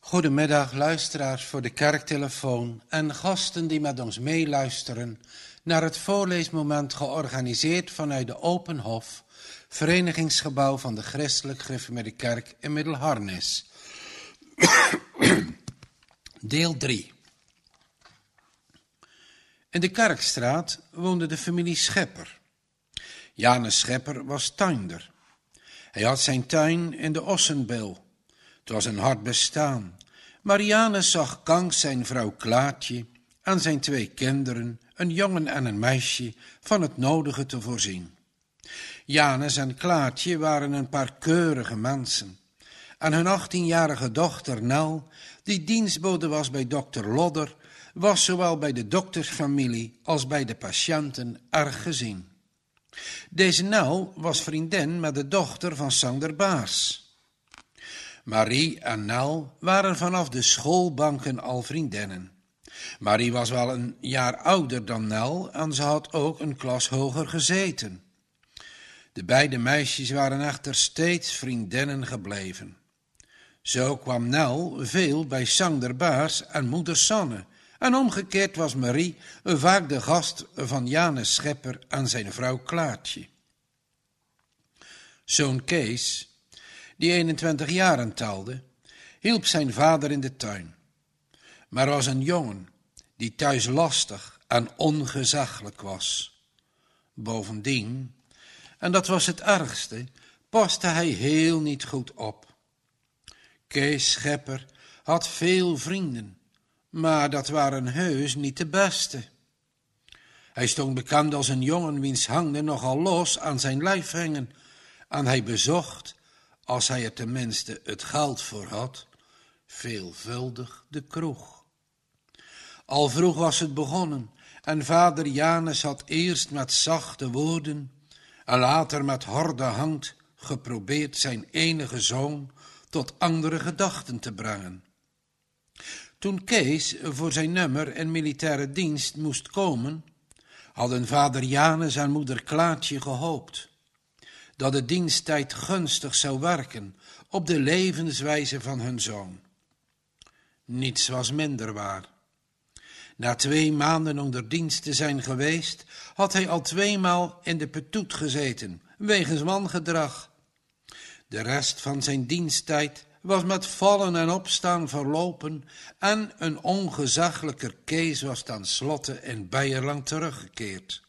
Goedemiddag luisteraars voor de kerktelefoon en gasten die met ons meeluisteren naar het voorleesmoment georganiseerd vanuit de Open Hof, verenigingsgebouw van de Christelijk Gereformeerde Kerk in Middelharnis. Deel 3. In de Kerkstraat woonde de familie Schepper. Janus Schepper was tuinder. Hij had zijn tuin in de Ossenbil. Het was een hard bestaan. Marianus zag Kanks zijn vrouw Klaartje en zijn 2 kinderen, een jongen en een meisje, van het nodige te voorzien. Janus en Klaartje waren een paar keurige mensen. En hun 18-jarige dochter Nel, die dienstbode was bij dokter Lodder, was zowel bij de doktersfamilie als bij de patiënten erg gezien. Deze Nel was vriendin met de dochter van Sander Baars. Marie en Nel waren vanaf de schoolbanken al vriendinnen. Marie was wel een jaar ouder dan Nel en ze had ook een klas hoger gezeten. De beide meisjes waren echter steeds vriendinnen gebleven. Zo kwam Nel veel bij Sander Baars en moeder Sanne, en omgekeerd was Marie vaak de gast van Janus Schepper en zijn vrouw Klaartje. Zoon Kees, die 21 jaren telde, hielp zijn vader in de tuin, maar was een jongen die thuis lastig en ongezaggelijk was. Bovendien, en dat was het ergste, paste hij heel niet goed op. Kees Schepper had veel vrienden, maar dat waren heus niet de beste. Hij stond bekend als een jongen wiens handen nogal los aan zijn lijf hingen, en hij bezocht, als hij er tenminste het geld voor had, veelvuldig de kroeg. Al vroeg was het begonnen en vader Janus had eerst met zachte woorden en later met harde hand geprobeerd zijn enige zoon tot andere gedachten te brengen. Toen Kees voor zijn nummer in militaire dienst moest komen, hadden vader Janus en moeder Klaartje gehoopt dat de diensttijd gunstig zou werken op de levenswijze van hun zoon. Niets was minder waar. Na 2 maanden onder dienst te zijn geweest, had hij al 2 maal in de petoet gezeten, wegens wangedrag. De rest van zijn diensttijd was met vallen en opstaan verlopen en een ongezaggelijker Kees was ten slotte in Beierland teruggekeerd.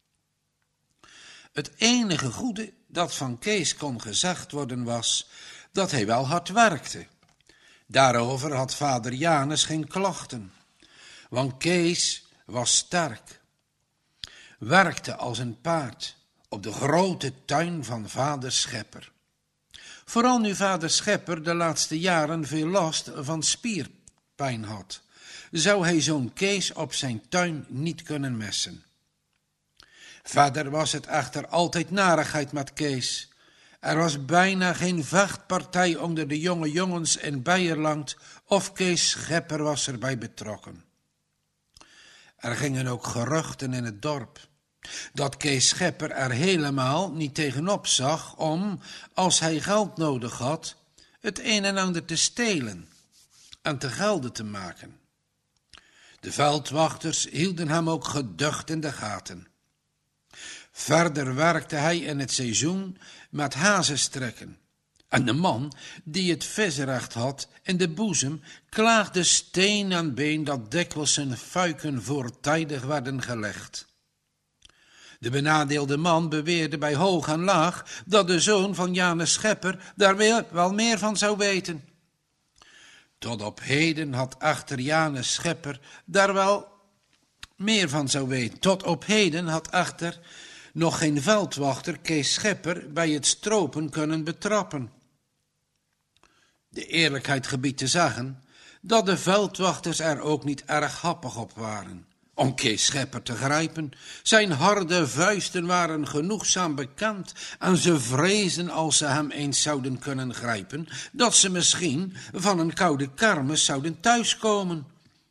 Het enige goede dat van Kees kon gezegd worden was dat hij wel hard werkte. Daarover had vader Janus geen klachten, want Kees was sterk. Werkte als een paard op de grote tuin van vader Schepper. Vooral nu vader Schepper de laatste jaren veel last van spierpijn had, zou hij zo'n Kees op zijn tuin niet kunnen missen. Verder was het echter altijd narigheid met Kees. Er was bijna geen vechtpartij onder de jonge jongens in Beierland of Kees Schepper was erbij betrokken. Er gingen ook geruchten in het dorp dat Kees Schepper er helemaal niet tegenop zag om, als hij geld nodig had, het een en ander te stelen en te gelde te maken. De veldwachters hielden hem ook geducht in de gaten. Verder werkte hij in het seizoen met hazestrekken. En de man die het visrecht had in de boezem klaagde steen en been dat dikwijls zijn fuiken voortijdig werden gelegd. De benadeelde man beweerde bij hoog en laag dat de zoon van Janus Schepper daar wel meer van zou weten. Tot op heden had echter Janus Schepper daar wel meer van zou weten. Tot op heden had echter nog geen veldwachter Kees Schepper bij het stropen kunnen betrappen. De eerlijkheid gebiedt te zeggen dat de veldwachters er ook niet erg happig op waren om Kees Schepper te grijpen. Zijn harde vuisten waren genoegzaam bekend en ze vreesden als ze hem eens zouden kunnen grijpen, dat ze misschien van een koude kermis zouden thuiskomen.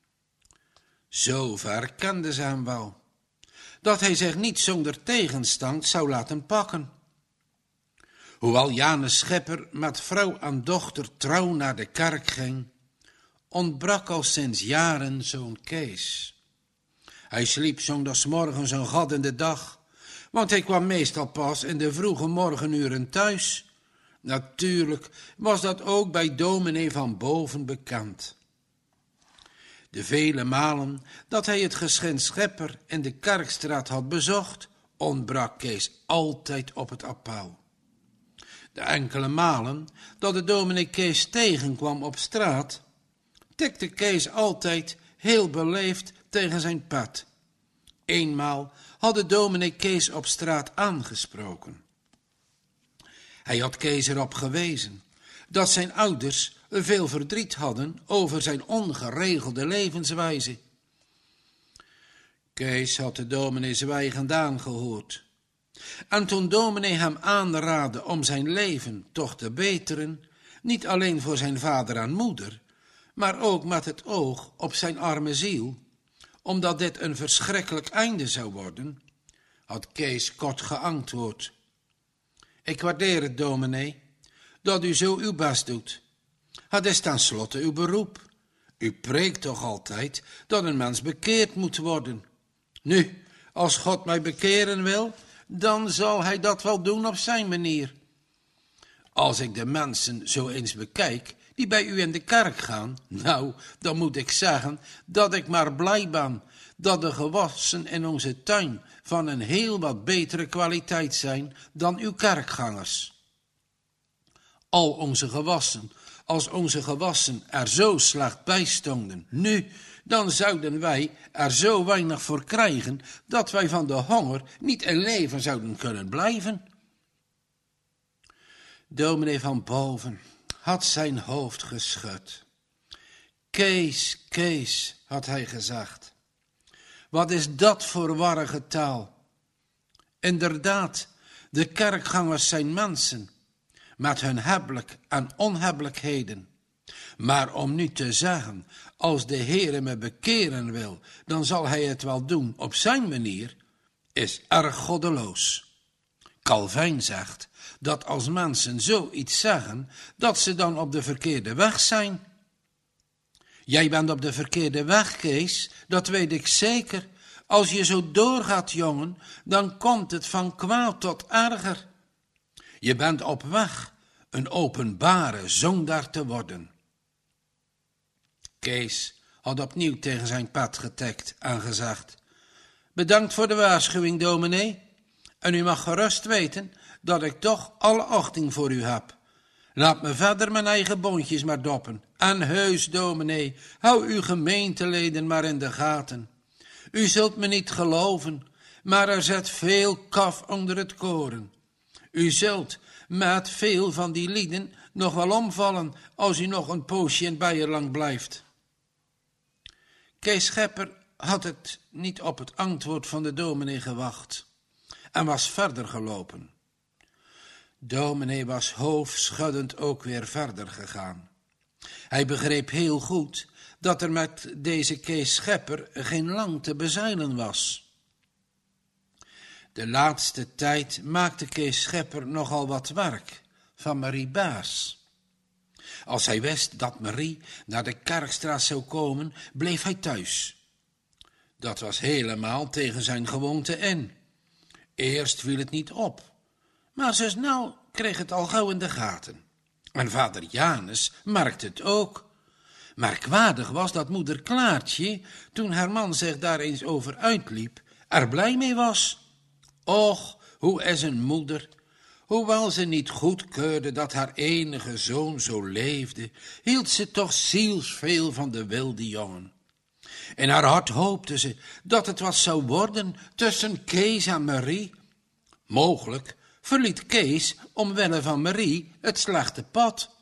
Zover kenden ze hem wel, dat hij zich niet zonder tegenstand zou laten pakken. Hoewel Janus Schepper met vrouw en dochter trouw naar de kerk ging, ontbrak al sinds jaren zo'n Kees. Hij sliep zondagsmorgens een gat in de dag, want hij kwam meestal pas in de vroege morgenuren thuis. Natuurlijk was dat ook bij dominee van Boven bekend. De vele malen dat hij het geschenk Schepper in de Kerkstraat had bezocht, ontbrak Kees altijd op het appel. De enkele malen dat de dominee Kees tegenkwam op straat, tikte Kees altijd heel beleefd tegen zijn pet. Eenmaal had de dominee Kees op straat aangesproken. Hij had Kees erop gewezen dat zijn ouders veel verdriet hadden over zijn ongeregelde levenswijze. Kees had de dominee zwijgend aangehoord. En toen dominee hem aanraadde om zijn leven toch te beteren, niet alleen voor zijn vader en moeder, maar ook met het oog op zijn arme ziel, omdat dit een verschrikkelijk einde zou worden, had Kees kort geantwoord: ik waardeer het, dominee, dat u zo uw best doet. Het is tenslotte uw beroep. U preekt toch altijd dat een mens bekeerd moet worden. Nu, als God mij bekeren wil, dan zal hij dat wel doen op zijn manier. Als ik de mensen zo eens bekijk die bij u in de kerk gaan, nou, dan moet ik zeggen dat ik maar blij ben dat de gewassen in onze tuin van een heel wat betere kwaliteit zijn dan uw kerkgangers. Al onze gewassen, als onze gewassen er zo slecht bij stonden, nu, dan zouden wij er zo weinig voor krijgen dat wij van de honger niet in leven zouden kunnen blijven. Dominee van Boven had zijn hoofd geschud. Kees, Kees, had hij gezegd. Wat is dat voor warrige taal? Inderdaad, de kerkgangers zijn mensen, met hun hebbelijk en onhebbelijkheden. Maar om nu te zeggen, als de Heere me bekeren wil, dan zal hij het wel doen op zijn manier, is erg goddeloos. Calvijn zegt dat als mensen zoiets zeggen, dat ze dan op de verkeerde weg zijn. Jij bent op de verkeerde weg, Kees, dat weet ik zeker. Als je zo doorgaat, jongen, dan komt het van kwaad tot erger. Je bent op weg een openbare zondaar te worden. Kees had opnieuw tegen zijn pet getikt en gezegd: bedankt voor de waarschuwing, dominee. En u mag gerust weten dat ik toch alle achting voor u heb. Laat me verder mijn eigen boontjes maar doppen. En heus, dominee, hou uw gemeenteleden maar in de gaten. U zult me niet geloven, maar er zit veel kaf onder het koren. U zult met veel van die lieden nog wel omvallen als u nog een poosje in Beierland blijft. Kees Schepper had het niet op het antwoord van de dominee gewacht en was verder gelopen. Dominee was hoofdschuddend ook weer verder gegaan. Hij begreep heel goed dat er met deze Kees Schepper geen lang te bezeilen was. De laatste tijd maakte Kees Schepper nogal wat werk van Marie Baas. Als hij wist dat Marie naar de Kerkstraat zou komen, bleef hij thuis. Dat was helemaal tegen zijn gewoonte in. Eerst viel het niet op, maar zo snel kreeg het al gauw in de gaten. En vader Janus merkte het ook. Merkwaardig was dat moeder Klaartje, toen haar man zich daar eens over uitliep, er blij mee was. Och, hoe is een moeder, hoewel ze niet goedkeurde dat haar enige zoon zo leefde, hield ze toch zielsveel van de wilde jongen. In haar hart hoopte ze dat het wat zou worden tussen Kees en Marie. Mogelijk verliet Kees omwille van Marie het slechte pad.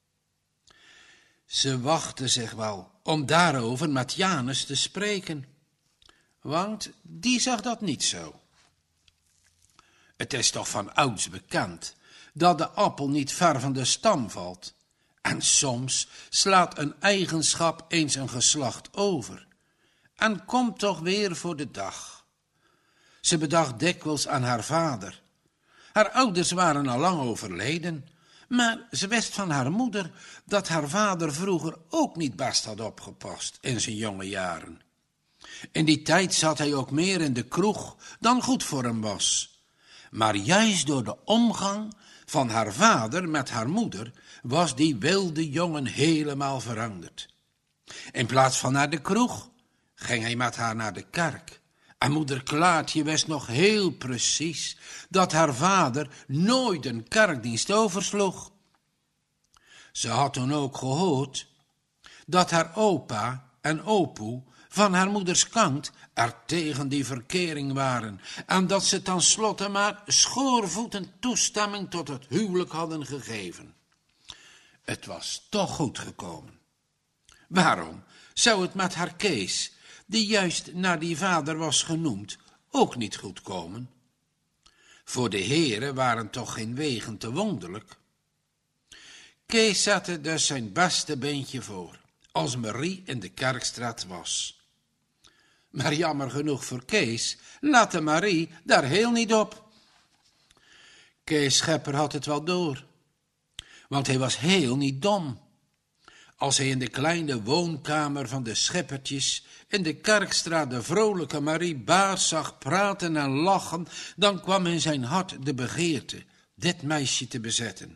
Ze wachtte zich wel om daarover met Janus te spreken, want die zag dat niet zo. Het is toch van ouds bekend dat de appel niet ver van de stam valt, en soms slaat een eigenschap eens een geslacht over en komt toch weer voor de dag. Ze bedacht dikwijls aan haar vader. Haar ouders waren al lang overleden, Maar ze wist van haar moeder dat haar vader vroeger ook niet best had opgepast in zijn jonge jaren. In die tijd zat hij ook meer in de kroeg dan goed voor hem was. Maar juist door de omgang van haar vader met haar moeder was die wilde jongen helemaal veranderd. In plaats van naar de kroeg ging hij met haar naar de kerk. En moeder Klaartje wist nog heel precies dat haar vader nooit een kerkdienst oversloeg. Ze had toen ook gehoord dat haar opa en opoe van haar moeders kant er tegen die verkering waren en dat ze tenslotte maar schoorvoetend toestemming tot het huwelijk hadden gegeven. Het was toch goed gekomen. Waarom zou het met haar Kees, die juist naar die vader was genoemd, ook niet goed komen? Voor de heren waren toch geen wegen te wonderlijk. Kees zette dus zijn beste beentje voor, als Marie in de Kerkstraat was. Maar jammer genoeg voor Kees lette Marie daar heel niet op. Kees Schepper had het wel door, want hij was heel niet dom. Als hij in de kleine woonkamer van de Scheppertjes in de Kerkstraat de vrolijke Marie Baars zag praten en lachen, dan kwam in zijn hart de begeerte dit meisje te bezetten.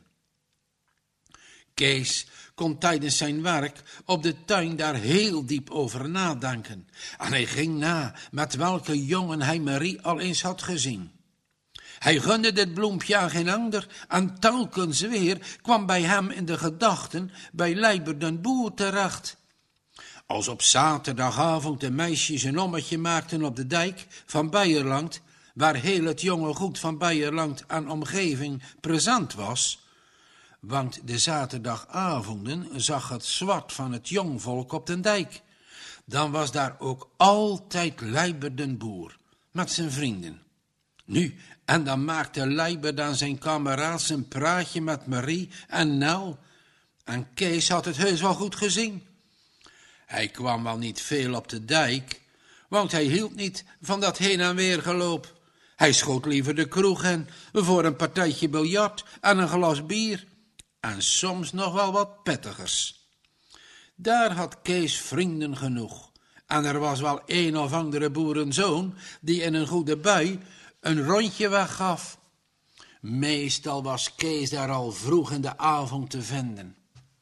Kees kon tijdens zijn werk op de tuin daar heel diep over nadenken. En hij ging na met welke jongen hij Marie al eens had gezien. Hij gunde dit bloempje aan geen ander en telkens weer kwam bij hem in de gedachten bij Leiber den Boer terecht. Als op zaterdagavond de meisjes een ommetje maakten op de dijk van Beierland, waar heel het jonge goed van Beierland en omgeving present was, want de zaterdagavonden zag het zwart van het jongvolk op den dijk. Dan was daar ook altijd Leiber den Boer, met zijn vrienden. Nu, en dan maakte Leiber dan zijn kameraads een praatje met Marie en Nel. En Kees had het heus wel goed gezien. Hij kwam wel niet veel op de dijk, want hij hield niet van dat heen en weer geloop. Hij schoot liever de kroeg in voor een partijtje biljart en een glas bier. En soms nog wel wat pettigers. Daar had Kees vrienden genoeg. En er was wel een of andere boerenzoon die in een goede bui een rondje weggaf. Meestal was Kees daar al vroeg in de avond te vinden.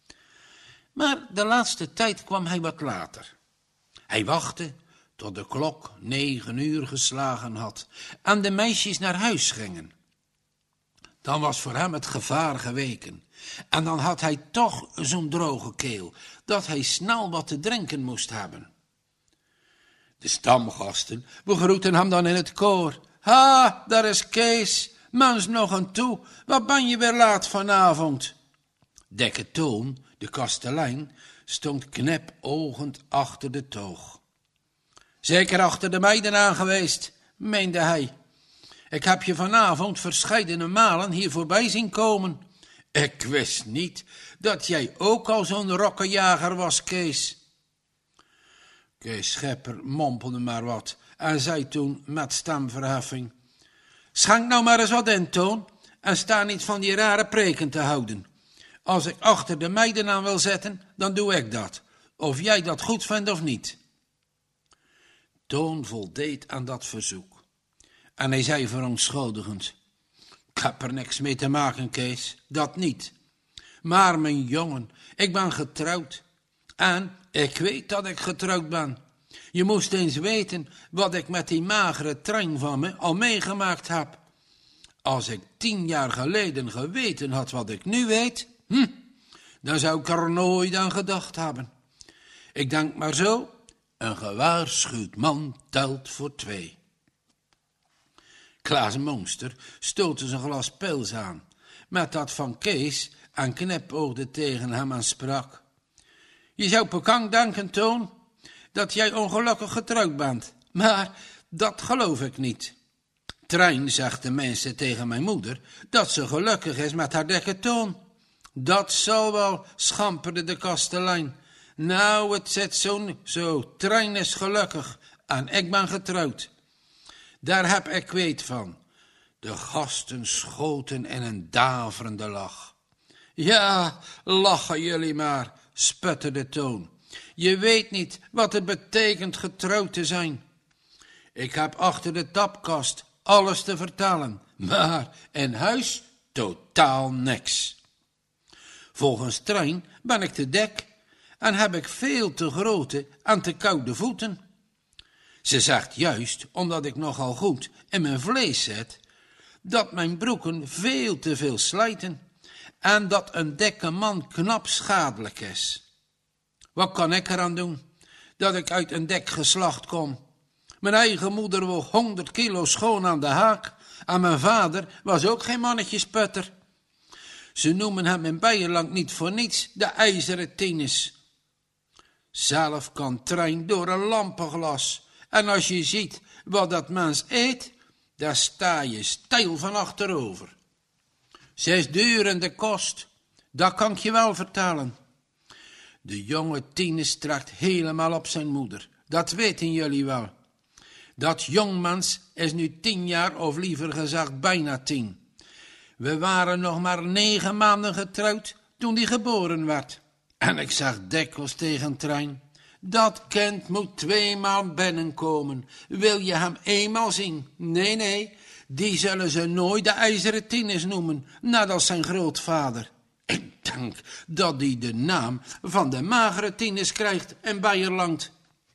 Maar de laatste tijd kwam hij wat later. Hij wachtte tot de klok 9 uur geslagen had en de meisjes naar huis gingen. Dan was voor hem het gevaar geweken. En dan had hij toch zo'n droge keel, dat hij snel wat te drinken moest hebben. De stamgasten begroeten hem dan in het koor. Ha, daar is Kees, mens nog een toe, wat ben je weer laat vanavond? Dekke Toon, de kastelein, stond knipogend achter de toog. Zeker achter de meiden aan geweest, meende hij. Ik heb je vanavond verscheidene malen hier voorbij zien komen. Ik wist niet dat jij ook al zo'n rokkenjager was, Kees. Kees Schepper mompelde maar wat en zei toen met stemverheffing: Schenk nou maar eens wat in, Toon, en sta niet van die rare preken te houden. Als ik achter de meiden aan wil zetten, dan doe ik dat, of jij dat goed vindt of niet. Toon voldeed aan dat verzoek. En hij zei verontschuldigend: Ik heb er niks mee te maken, Kees, dat niet. Maar mijn jongen, ik ben getrouwd. En ik weet dat ik getrouwd ben. Je moest eens weten wat ik met die magere trein van me al meegemaakt heb. Als ik 10 jaar geleden geweten had wat ik nu weet, dan zou ik er nooit aan gedacht hebben. Ik denk maar zo, een gewaarschuwd man telt voor 2. Klaas Monster stootte zijn glas pils aan, met dat van Kees en knipoogde tegen hem en sprak: Je zou bekang denken, Toon, dat jij ongelukkig getrouwd bent, maar dat geloof ik niet. Trein zegt de mensen tegen mijn moeder dat ze gelukkig is met haar dikke Toon. Dat zal wel, schamperde de kastelein. Nou, het zit zo, Trein is gelukkig en ik ben getrouwd. Daar heb ik weet van. De gasten schoten in een daverende lach. Ja, lachen jullie maar, sputterde Toon. Je weet niet wat het betekent getrouwd te zijn. Ik heb achter de tapkast alles te vertellen, maar in huis totaal niks. Volgens Trein ben ik te dik en heb ik veel te grote en te koude voeten. Ze zegt juist, omdat ik nogal goed in mijn vlees zit, dat mijn broeken veel te veel slijten en dat een dikke man knap schadelijk is. Wat kan ik eraan doen, dat ik uit een dik geslacht kom? Mijn eigen moeder woog 100 kilo schoon aan de haak en mijn vader was ook geen mannetjesputter. Ze noemen hem in Beierland niet voor niets de ijzeren Tinus. Zelf kan Trein door een lampenglas en als je ziet wat dat mens eet, daar sta je stijl van achterover. Ze is duur in de kost, dat kan ik je wel vertellen. De jonge Tinus trekt helemaal op zijn moeder, dat weten jullie wel. Dat jongmens is nu 10 jaar of liever gezegd bijna 10. We waren nog maar 9 maanden getrouwd toen die geboren werd. En ik zeg dikwijls tegen Trein, dat kind moet 2 maal binnenkomen. Wil je hem eenmaal zien? Nee, die zullen ze nooit de ijzeren Tinus noemen, net als zijn grootvader. Ik denk dat die de naam van de magere Tinus krijgt in Beierland.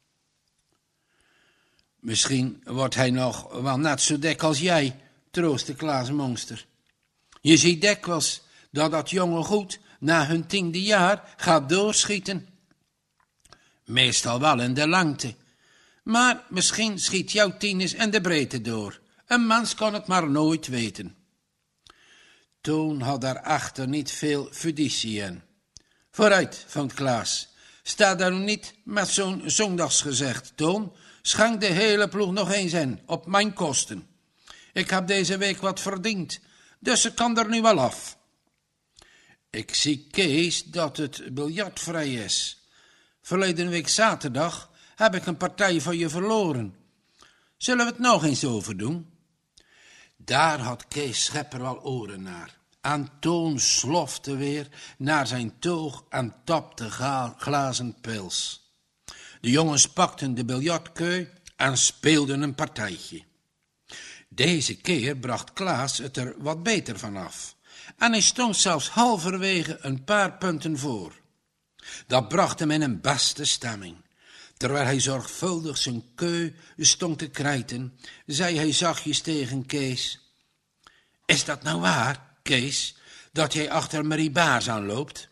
Misschien wordt hij nog wel net zo dik als jij, troostte Klaas Monster. Je ziet dikwijls dat jonge goed na hun 10e jaar gaat doorschieten. Meestal wel in de lengte, maar misschien schiet jouw Tinus in de breedte door. Een mens kan het maar nooit weten. Toon had daarachter niet veel fiducie in. Vooruit, vond Klaas, sta daar niet met zo'n zondagsgezegd, Toon. Schenk de hele ploeg nog eens in, op mijn kosten. Ik heb deze week wat verdiend, dus ik kan er nu wel af. Ik zie, Kees, dat het biljart vrij is. Verleden week zaterdag heb ik een partij van je verloren. Zullen we het nog eens overdoen? Daar had Kees Schepper wel oren naar. En Toon slofte weer naar zijn toog en tapte glazen pils. De jongens pakten de biljartkeu en speelden een partijtje. Deze keer bracht Klaas het er wat beter van af. En hij stond zelfs halverwege een paar punten voor. Dat bracht hem in een beste stemming. Terwijl hij zorgvuldig zijn keu stond te krijten, zei hij zachtjes tegen Kees: Is dat nou waar, Kees, dat jij achter Marie Baars aanloopt?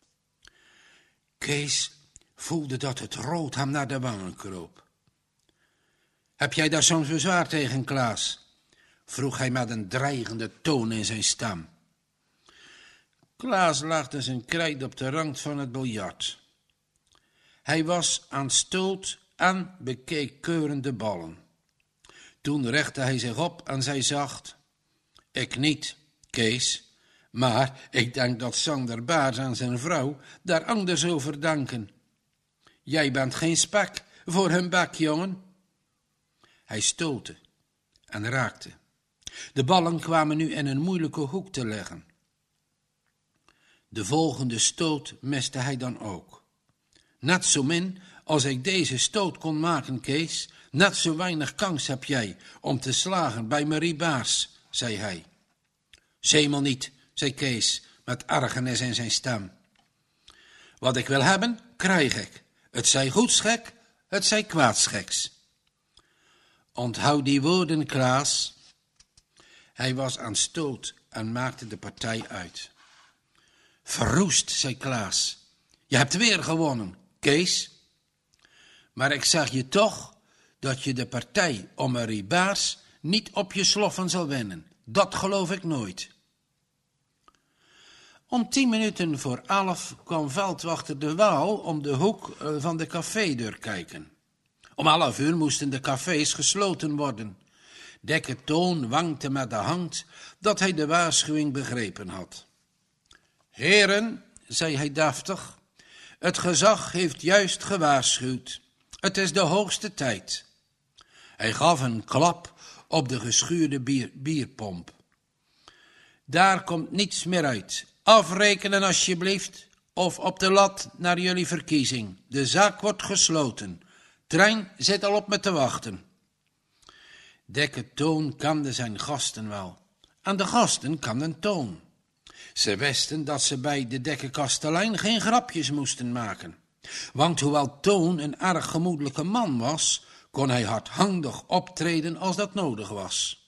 Kees voelde dat het rood hem naar de wangen kroop. Heb jij daar soms bezwaar tegen, Klaas? Vroeg hij met een dreigende toon in zijn stem. Klaas legde zijn krijt op de rand van het biljart. Hij was aan stoot en bekeek keurend de ballen. Toen richtte hij zich op en zei zacht: Ik niet, Kees, maar ik denk dat Sander Baars en zijn vrouw daar anders over denken. Jij bent geen spek voor hun bek, jongen. Hij stootte en raakte. De ballen kwamen nu in een moeilijke hoek te liggen. De volgende stoot miste hij dan ook. Net zo min als ik deze stoot kon maken, Kees, net zo weinig kans heb jij om te slagen bij Marie Baars, zei hij. Zeemal niet, zei Kees met ergernis in zijn stem. Wat ik wil hebben, krijg ik. Het zij goedschek, het zij kwaadscheks. Onthoud die woorden, Klaas. Hij was aan stoot en maakte de partij uit. Verroest, zei Klaas. Je hebt weer gewonnen, Kees. Maar ik zeg je toch dat je de partij om Marie Baars niet op je sloffen zal winnen. Dat geloof ik nooit. Om 10 minuten voor 11 kwam veldwachter De Waal om de hoek van de cafédeur kijken. Om 11 uur moesten de cafés gesloten worden. Dikke Toon wankte met de hand dat hij de waarschuwing begrepen had. Heren, zei hij deftig, het gezag heeft juist gewaarschuwd. Het is de hoogste tijd. Hij gaf een klap op de geschuurde bierpomp. Daar komt niets meer uit. Afrekenen alsjeblieft, of op de lat naar jullie verkiezing. De zaak wordt gesloten. Trein zit al op me te wachten. Dekke Toon kende zijn gasten wel. En de gasten kenden Toon. Ze wisten dat ze bij de Dekke kastelein geen grapjes moesten maken. Want hoewel Toon een erg gemoedelijke man was, kon hij hardhandig optreden als dat nodig was.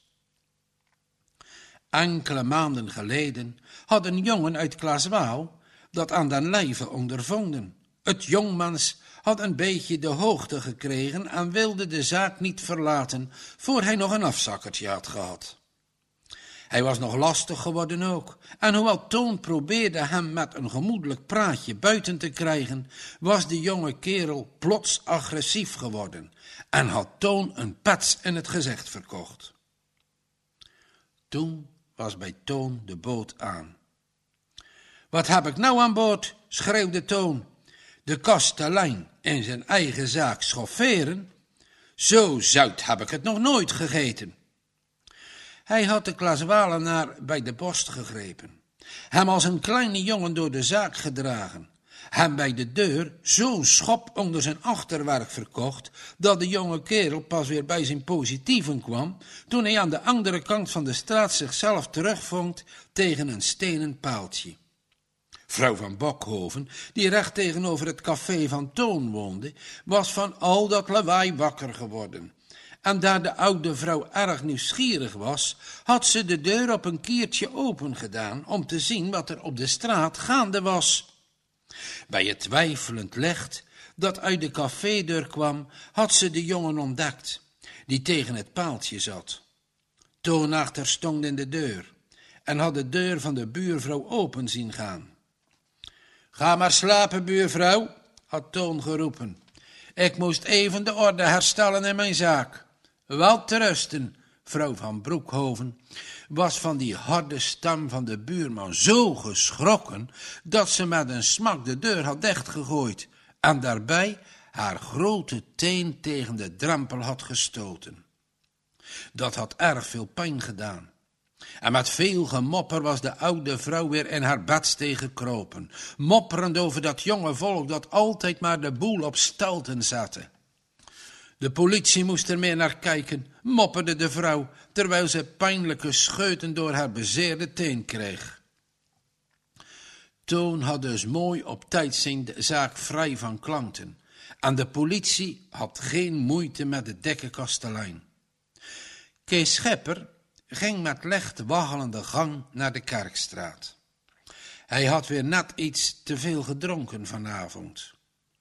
Enkele maanden geleden had een jongen uit Klaaswaal dat aan den lijve ondervonden. Het jongmans had een beetje de hoogte gekregen en wilde de zaak niet verlaten voor hij nog een afzakkertje had gehad. Hij was nog lastig geworden ook, en hoewel Toon probeerde hem met een gemoedelijk praatje buiten te krijgen, was de jonge kerel plots agressief geworden en had Toon een pets in het gezicht verkocht. Toen was bij Toon de boot aan. Wat heb ik nou aan boord? Schreeuwde Toon. De kastelein in zijn eigen zaak schofferen? Zo zout heb ik het nog nooit gegeten. Hij had de Klaaswalenaar bij de borst gegrepen, hem als een kleine jongen door de zaak gedragen, hem bij de deur zo'n schop onder zijn achterwerk verkocht, dat de jonge kerel pas weer bij zijn positieven kwam, toen hij aan de andere kant van de straat zichzelf terugvond tegen een stenen paaltje. Vrouw van Bokhoven, die recht tegenover het café van Toon woonde, was van al dat lawaai wakker geworden. En daar de oude vrouw erg nieuwsgierig was, had ze de deur op een kiertje open gedaan om te zien wat er op de straat gaande was. Bij het twijfelend licht dat uit de cafédeur kwam, had ze de jongen ontdekt, die tegen het paaltje zat. Toon achter stond in de deur en had de deur van de buurvrouw open zien gaan. Ga maar slapen, buurvrouw, had Toon geroepen. Ik moest even de orde herstellen in mijn zaak. Wel te rusten, vrouw van Broekhoven was van die harde stem van de buurman zo geschrokken, dat ze met een smak de deur had dichtgegooid en daarbij haar grote teen tegen de drempel had gestoten. Dat had erg veel pijn gedaan. En met veel gemopper was de oude vrouw weer in haar bedstee gekropen, mopperend over dat jonge volk dat altijd maar de boel op stelten zette. De politie moest er meer naar kijken, mopperde de vrouw, terwijl ze pijnlijke scheuten door haar bezeerde teen kreeg. Toon had dus mooi op tijd zijn zaak vrij van klanten, en de politie had geen moeite met de Dekke kastelein. Kees Schepper ging met licht waggelende gang naar de Kerkstraat. Hij had weer net iets te veel gedronken vanavond.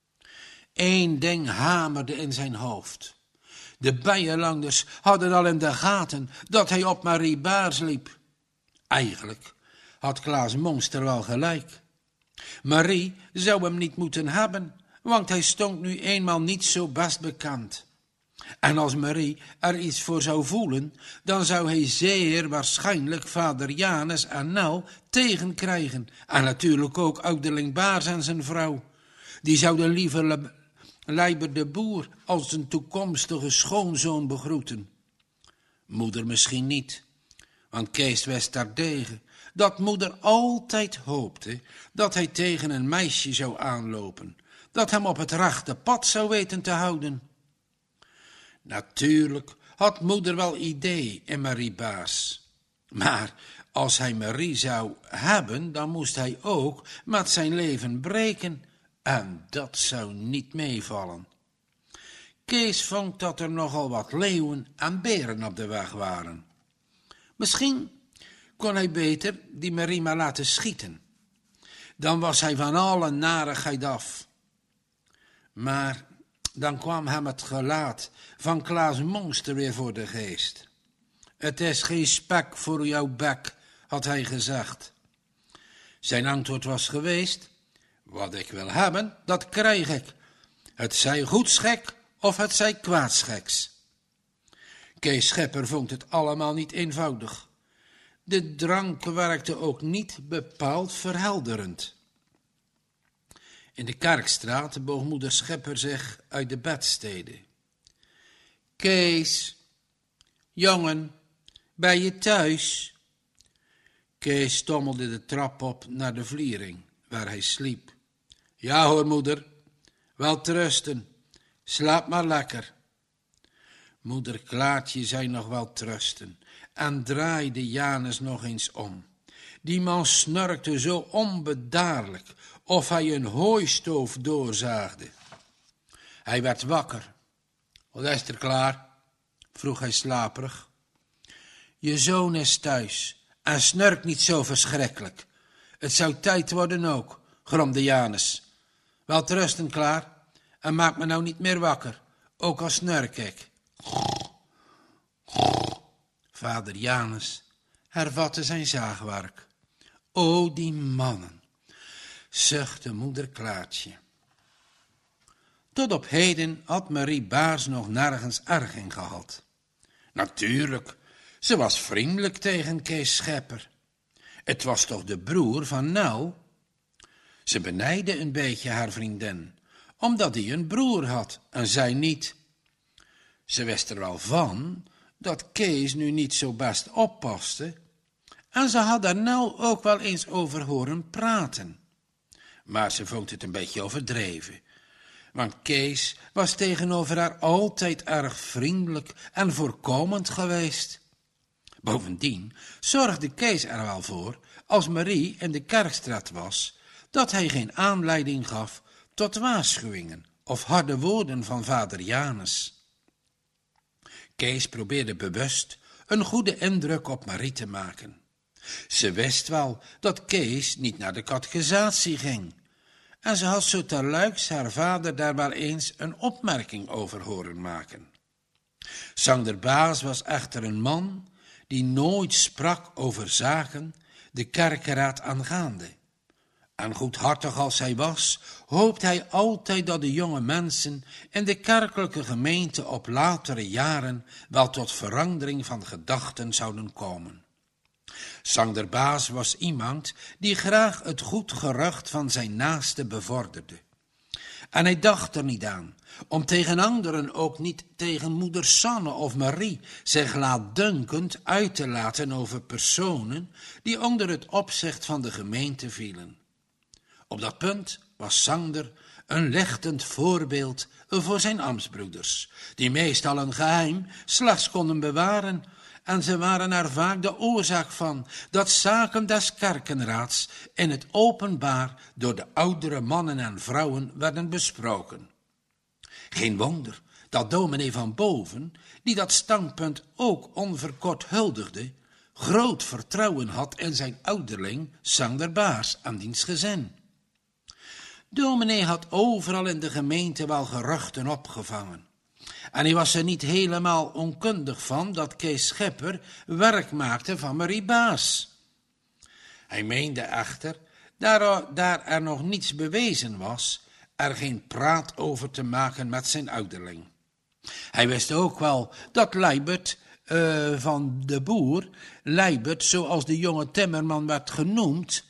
Eén ding hamerde in zijn hoofd. De bijenlanders hadden al in de gaten dat hij op Marie Baars liep. Eigenlijk had Klaas Monster wel gelijk. Marie zou hem niet moeten hebben, want hij stond nu eenmaal niet zo best bekend. En als Marie er iets voor zou voelen, dan zou hij zeer waarschijnlijk vader Janus en Nel tegenkrijgen. En natuurlijk ook ouderling Baars en zijn vrouw. Die zouden liever Leiber de Boer als zijn toekomstige schoonzoon begroeten. Moeder misschien niet, want Kees wist terdege dat moeder altijd hoopte dat hij tegen een meisje zou aanlopen, dat hem op het rechte pad zou weten te houden. Natuurlijk had moeder wel idee in Marie Baars, maar als hij Marie zou hebben, dan moest hij ook met zijn leven breken, en dat zou niet meevallen. Kees vond dat er nogal wat leeuwen en beren op de weg waren. Misschien kon hij beter die Marie maar laten schieten. Dan was hij van alle narigheid af. Maar dan kwam hem het gelaat van Klaas Monster weer voor de geest. Het is geen spek voor jouw bek, had hij gezegd. Zijn antwoord was geweest: wat ik wil hebben, dat krijg ik. Het zij goedschek of het zij kwaadscheks. Kees Schepper vond het allemaal niet eenvoudig. De drank werkte ook niet bepaald verhelderend. In de Kerkstraat boog moeder Schepper zich uit de bedstede. Kees, jongen, ben je thuis? Kees stommelde de trap op naar de vliering, waar hij sliep. Ja hoor, moeder, wel trusten, slaap maar lekker. Moeder Klaartje zei nog wel trusten en draaide Janus nog eens om. Die man snurkte zo onbedaarlijk of hij een hooistoof doorzaagde. Hij werd wakker. Wat is er klaar? Vroeg hij slaperig. Je zoon is thuis en snurkt niet zo verschrikkelijk. Het zou tijd worden ook, gromde Janus. Wel trusten klaar en maak me nou niet meer wakker, ook al snurk ik. Vader Janus hervatte zijn zaagwerk. O, die mannen, zuchtte moeder Klaartje. Tot op heden had Marie Baars nog nergens erg in gehad. Natuurlijk, ze was vriendelijk tegen Kees Schepper. Het was toch de broer van Nel? Ze benijdde een beetje haar vriendin, omdat hij een broer had en zij niet. Ze wist er wel van dat Kees nu niet zo best oppaste, en ze had daar Nel ook wel eens over horen praten. Maar ze vond het een beetje overdreven, want Kees was tegenover haar altijd erg vriendelijk en voorkomend geweest. Bovendien zorgde Kees er wel voor, als Marie in de Kerkstraat was, dat hij geen aanleiding gaf tot waarschuwingen of harde woorden van vader Janus. Kees probeerde bewust een goede indruk op Marie te maken. Ze wist wel dat Kees niet naar de catechisatie ging, en ze had zo terluiks haar vader daar wel eens een opmerking over horen maken. Sander Baas was echter een man die nooit sprak over zaken de kerkeraad aangaande. En goedhartig als hij was, hoopte hij altijd dat de jonge mensen in de kerkelijke gemeente op latere jaren wel tot verandering van gedachten zouden komen. Sander Baas was iemand die graag het goed gerucht van zijn naaste bevorderde. En hij dacht er niet aan om tegen anderen, ook niet tegen moeder Sanne of Marie, zich laatdunkend uit te laten over personen die onder het opzicht van de gemeente vielen. Op dat punt was Sander een lichtend voorbeeld voor zijn ambtsbroeders, die meestal een geheim slechts konden bewaren, en ze waren er vaak de oorzaak van dat zaken des kerkenraads in het openbaar door de oudere mannen en vrouwen werden besproken. Geen wonder dat dominee van Boven, die dat standpunt ook onverkort huldigde, groot vertrouwen had in zijn ouderling Sander Baas en diens gezin. Dominee had overal in de gemeente wel geruchten opgevangen. En hij was er niet helemaal onkundig van dat Kees Schepper werk maakte van Marie Baas. Hij meende echter, daar er nog niets bewezen was, er geen praat over te maken met zijn ouderling. Hij wist ook wel dat Leibert van de boer, Leibert zoals de jonge timmerman werd genoemd,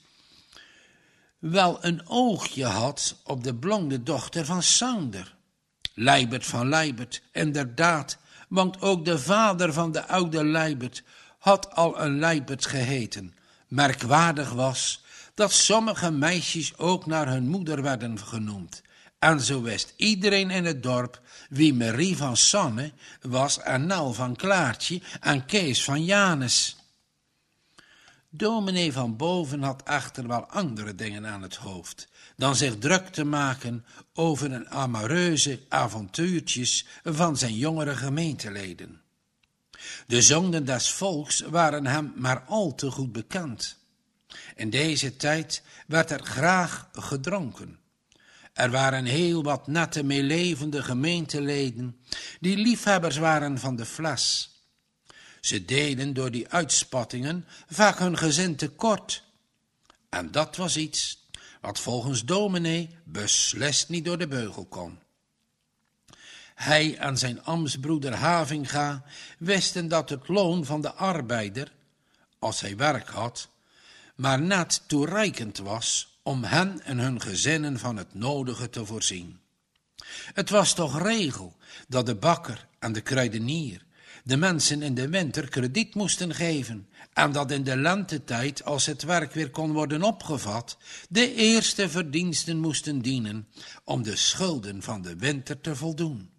wel een oogje had op de blonde dochter van Sander. Leibert van Leibert, inderdaad, want ook de vader van de oude Leibert had al een Leibert geheten. Merkwaardig was dat sommige meisjes ook naar hun moeder werden genoemd. En zo wist iedereen in het dorp wie Marie van Sanne was en Nel van Klaartje en Kees van Janus. Dominee van Boven had echter wel andere dingen aan het hoofd dan zich druk te maken over een amoureuze avontuurtjes van zijn jongere gemeenteleden. De zonden des volks waren hem maar al te goed bekend. In deze tijd werd er graag gedronken. Er waren heel wat nette meelevende gemeenteleden die liefhebbers waren van de fles. Ze deden door die uitspattingen vaak hun gezin tekort. En dat was iets wat volgens dominee beslist niet door de beugel kon. Hij en zijn ambtsbroeder Havinga wisten dat het loon van de arbeider, als hij werk had, maar net toereikend was om hen en hun gezinnen van het nodige te voorzien. Het was toch regel dat de bakker en de kruidenier, de mensen in de winter krediet moesten geven en dat in de lentetijd, als het werk weer kon worden opgevat, de eerste verdiensten moesten dienen om de schulden van de winter te voldoen.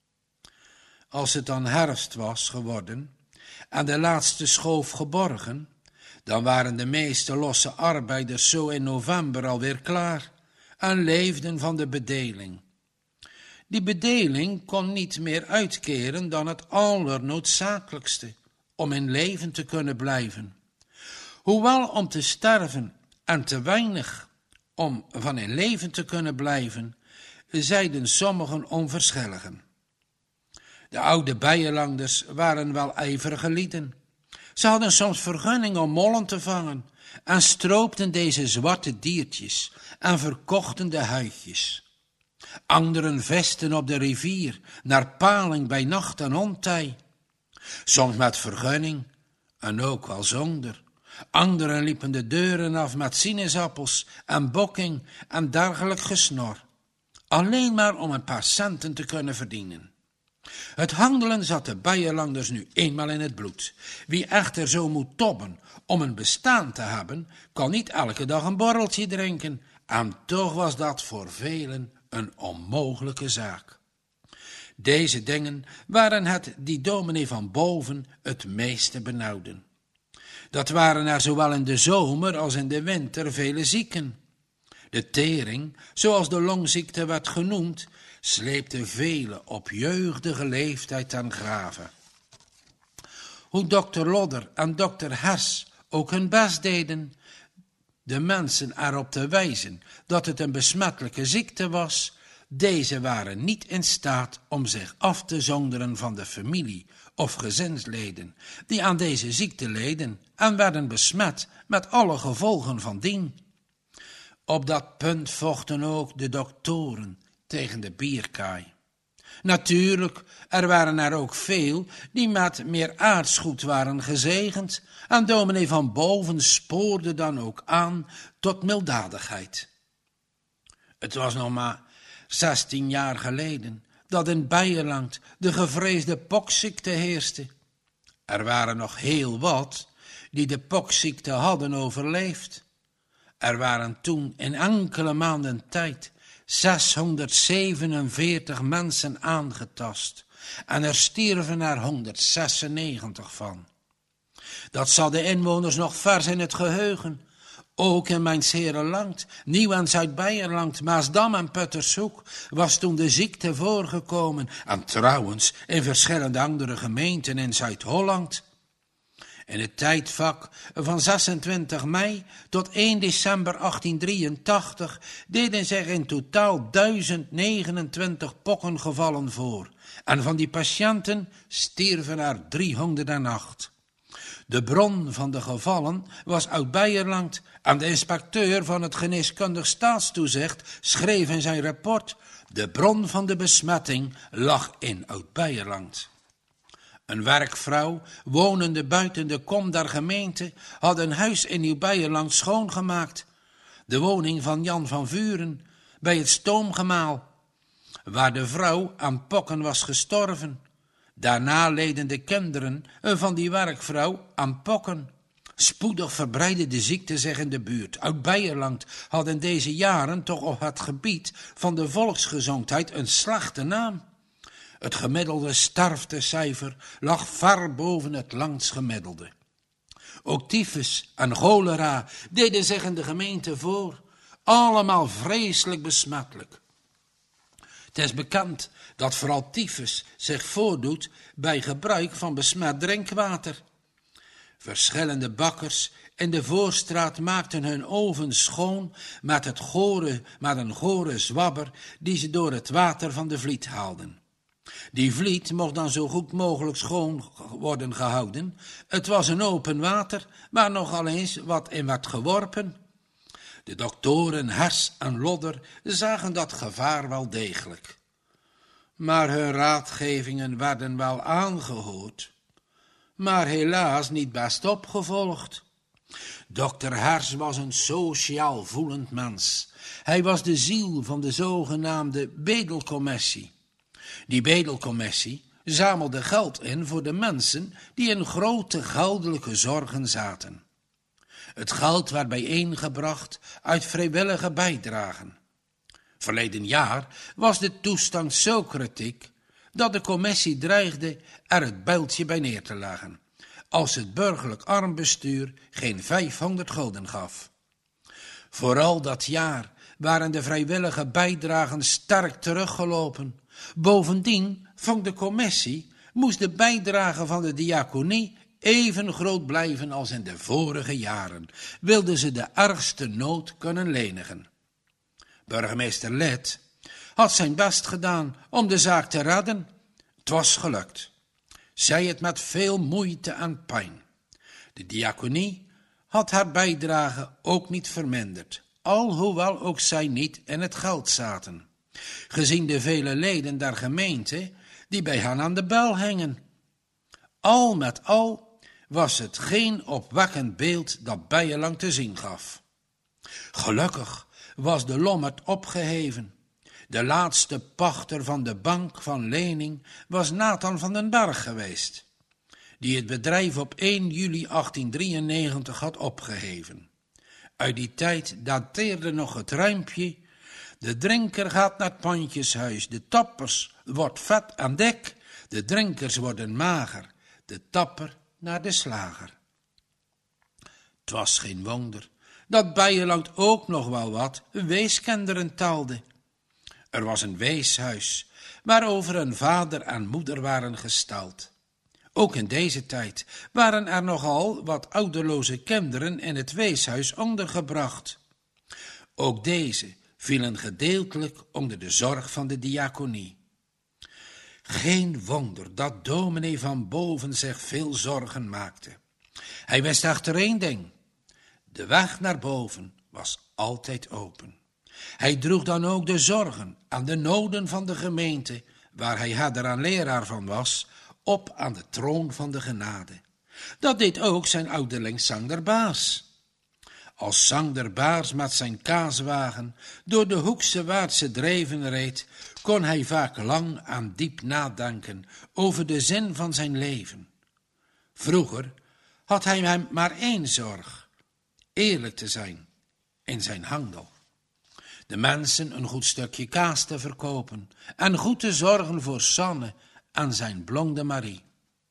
Als het dan herfst was geworden en de laatste schoof geborgen, dan waren de meeste losse arbeiders zo in november alweer klaar en leefden van de bedeling. Die bedeling kon niet meer uitkeren dan het allernoodzakelijkste om in leven te kunnen blijven. Hoewel om te sterven en te weinig om van in leven te kunnen blijven, zeiden sommigen onverschilligen. De oude bijenlanders waren wel ijverige lieden. Ze hadden soms vergunning om mollen te vangen en stroopten deze zwarte diertjes en verkochten de huidjes. Anderen vesten op de rivier naar paling bij nacht en ontij. Soms met vergunning en ook wel zonder. Anderen liepen de deuren af met sinaasappels en bokking en dergelijk gesnor. Alleen maar om een paar centen te kunnen verdienen. Het handelen zat de bijenlanders nu eenmaal in het bloed. Wie echter zo moet tobben om een bestaan te hebben, kan niet elke dag een borreltje drinken. En toch was dat voor velen een onmogelijke zaak. Deze dingen waren het die dominee van boven het meeste benauwden. Dat waren er zowel in de zomer als in de winter vele zieken. De tering, zoals de longziekte werd genoemd, sleepte velen op jeugdige leeftijd ten grave. Hoe dokter Lodder en dokter Hers ook hun best deden, de mensen erop te wijzen dat het een besmettelijke ziekte was, deze waren niet in staat om zich af te zonderen van de familie of gezinsleden die aan deze ziekte leden en werden besmet met alle gevolgen van dien. Op dat punt vochten ook de doktoren tegen de bierkaai. Natuurlijk, er waren er ook veel die met meer aardsgoed waren gezegend en dominee van boven spoorde dan ook aan tot milddadigheid. Het was nog maar 16 jaar geleden dat in Beierland de gevreesde pokziekte heerste. Er waren nog heel wat die de pokziekte hadden overleefd. Er waren toen in enkele maanden tijd 647 mensen aangetast en er stierven er 196 van. Dat zat de inwoners nog vers in het geheugen. Ook in Mijnsherenland, Nieuw- en Zuid-Beierland, Maasdam en Puttershoek was toen de ziekte voorgekomen en trouwens in verschillende andere gemeenten in Zuid-Holland. In het tijdvak van 26 mei tot 1 december 1883 deden zich in totaal 1029 pokkengevallen voor en van die patiënten stierven er 308. De bron van de gevallen was uit Beierland en de inspecteur van het geneeskundig staatstoezicht schreef in zijn rapport: de bron van de besmetting lag in Oud-Beierland. Een werkvrouw, wonende buiten de kom der gemeente, had een huis in Nieuw-Beierland schoongemaakt. De woning van Jan van Vuren, bij het stoomgemaal, waar de vrouw aan pokken was gestorven. Daarna leden de kinderen van die werkvrouw aan pokken. Spoedig verbreidde de ziekte zich in de buurt. Oud-Beierland had in deze jaren toch op het gebied van de volksgezondheid een slechte naam. Het gemiddelde sterftecijfer lag ver boven het landsgemiddelde. Ook tyfus en cholera deden zich in de gemeente voor, allemaal vreselijk besmettelijk. Het is bekend dat vooral tyfus zich voordoet bij gebruik van besmet drinkwater. Verschillende bakkers in de voorstraat maakten hun oven schoon met een gore zwabber die ze door het water van de vliet haalden. Die vliet mocht dan zo goed mogelijk schoon worden gehouden. Het was een open water, waar nogal eens wat in werd geworpen. De doktoren Hers en Lodder zagen dat gevaar wel degelijk. Maar hun raadgevingen werden wel aangehoord, maar helaas niet best opgevolgd. Dokter Hers was een sociaal voelend mens. Hij was de ziel van de zogenaamde bedelcommissie. Die bedelcommissie zamelde geld in voor de mensen die in grote geldelijke zorgen zaten. Het geld werd bijeengebracht uit vrijwillige bijdragen. Verleden jaar was de toestand zo kritiek dat de commissie dreigde er het bijltje bij neer te leggen, als het burgerlijk armbestuur geen 500 gulden gaf. Vooral dat jaar waren de vrijwillige bijdragen sterk teruggelopen. Bovendien, vond de commissie, moest de bijdrage van de diaconie even groot blijven als in de vorige jaren, wilden ze de ergste nood kunnen lenigen. Burgemeester Lid had zijn best gedaan om de zaak te redden. Het was gelukt. Zij het met veel moeite en pijn. De diaconie had haar bijdrage ook niet verminderd, alhoewel ook zij niet in het geld zaten, gezien de vele leden der gemeente die bij hen aan de bel hingen. Al met al was het geen opwekkend beeld dat Beierlang te zien gaf. Gelukkig was de lommerd opgeheven. De laatste pachter van de bank van lening was Nathan van den Berg geweest, die het bedrijf op 1 juli 1893 had opgeheven. Uit die tijd dateerde nog het rijmpje: de drinker gaat naar het pandjeshuis, de tappers wordt vet en dik, de drinkers worden mager, de tapper naar de slager. Het was geen wonder dat Beierland ook nog wel wat weeskinderen telde. Er was een weeshuis waarover een vader en moeder waren gesteld. Ook in deze tijd waren er nogal wat ouderloze kinderen in het weeshuis ondergebracht. Ook deze vielen gedeeltelijk onder de zorg van de diaconie. Geen wonder dat dominee van Boven zich veel zorgen maakte. Hij wist echter één ding: de weg naar boven was altijd open. Hij droeg dan ook de zorgen en de noden van de gemeente, waar hij herder en leraar van was, op aan de troon van de genade. Dat deed ook zijn ouderling Sander Baas. Als Sander Baas met zijn kaaswagen door de Hoekse Waardse dreven reed, kon hij vaak lang en diep nadenken over de zin van zijn leven. Vroeger had hij hem maar één zorg: eerlijk te zijn in zijn handel. De mensen een goed stukje kaas te verkopen en goed te zorgen voor Sanne en zijn blonde Marie.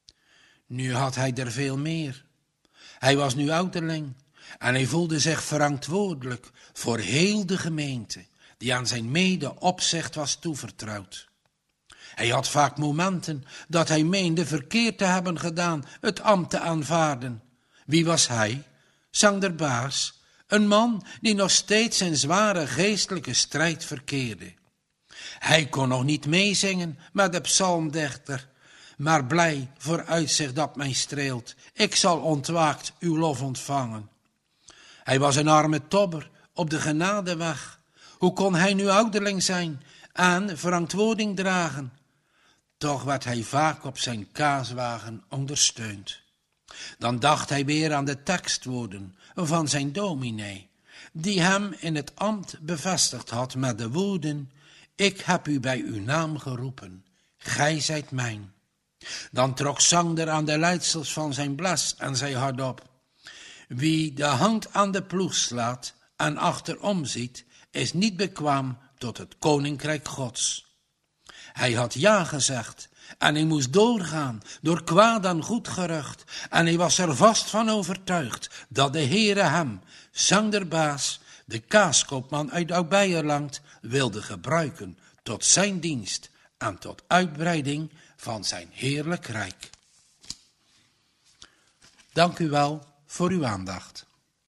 Nu had hij er veel meer. Hij was nu ouderling en hij voelde zich verantwoordelijk voor heel de gemeente, die aan zijn mede-opzicht was toevertrouwd. Hij had vaak momenten dat hij meende verkeerd te hebben gedaan het ambt te aanvaarden. Wie was hij? Sander Baas, een man die nog steeds in zware geestelijke strijd verkeerde. Hij kon nog niet meezingen met de psalmdichter, maar blij voor uitzicht dat mij streelt, ik zal ontwaakt uw lof ontvangen. Hij was een arme tobber op de genadeweg. Hoe kon hij nu ouderling zijn en verantwoording dragen? Toch werd hij vaak op zijn kaaswagen ondersteund. Dan dacht hij weer aan de tekstwoorden van zijn dominee, die hem in het ambt bevestigd had met de woorden: ik heb u bij uw naam geroepen, gij zijt mijn. Dan trok Sander aan de leidsels van zijn bles en zei hardop: wie de hand aan de ploeg slaat en achterom ziet, is niet bekwaam tot het koninkrijk Gods. Hij had ja gezegd en hij moest doorgaan, door kwaad en goed gerucht, en hij was er vast van overtuigd dat de Heere hem, Sander Baas, de kaaskoopman uit Oud-Beierland, wilde gebruiken tot zijn dienst en tot uitbreiding van zijn heerlijk rijk. Dank u wel voor uw aandacht.